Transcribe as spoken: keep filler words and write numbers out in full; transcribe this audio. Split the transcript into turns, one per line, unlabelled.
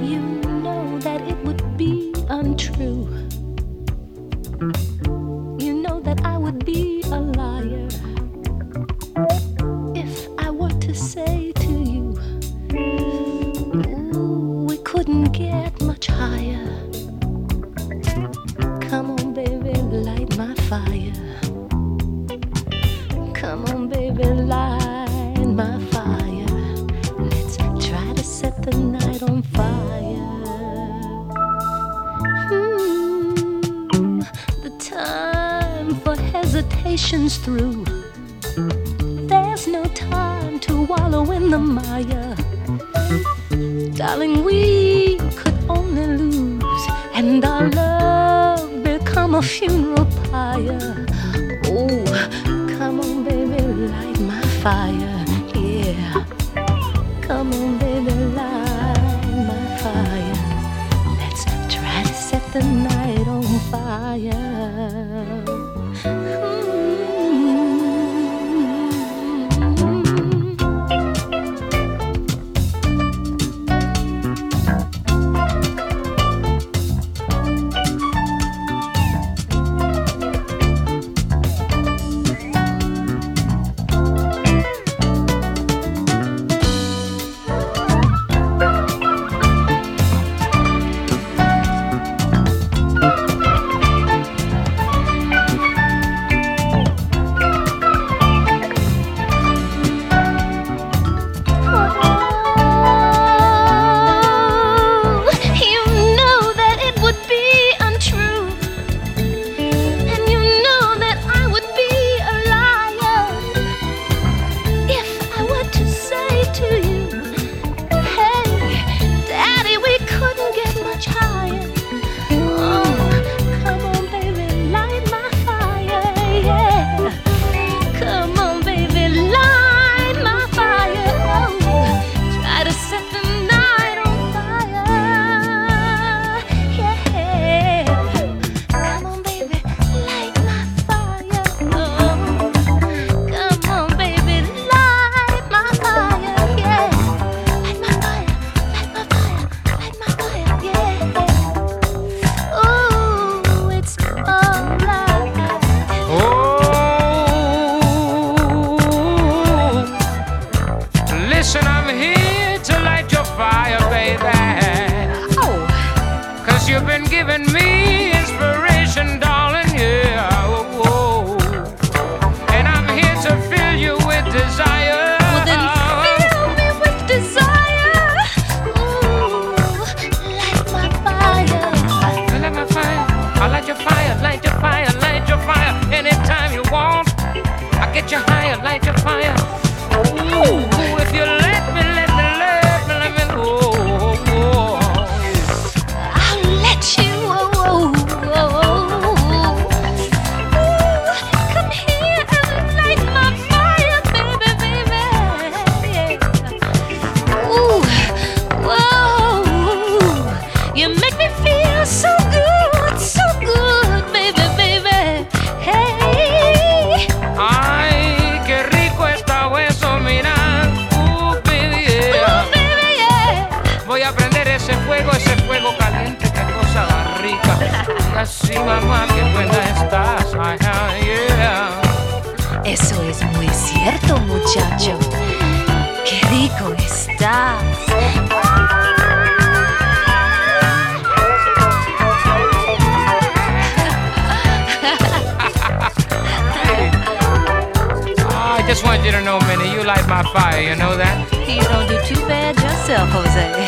You know that it would be untrue. You know that I would be a liar if I were to say to you, ooh, we couldn't get much higher. Come on, baby, light my fire. Come on, baby, light my fire. Let's try to set the night on fire. Hmm, the time for hesitation's through. There's no time to wallow in the mire. Darling, we could only lose, and our love become a funeral pyre. Oh, come on, baby, light my fire, yeah. Come on, baby, light my fire. Let's try to set the night on fire.
Sí, mamá, qué buena estás. Ay, ay, yeah.
Eso es muy cierto, muchacho. Qué rico estás.
I just want you to know, Minnie, you light my fire, you know that?
You don't do too bad yourself, Jose.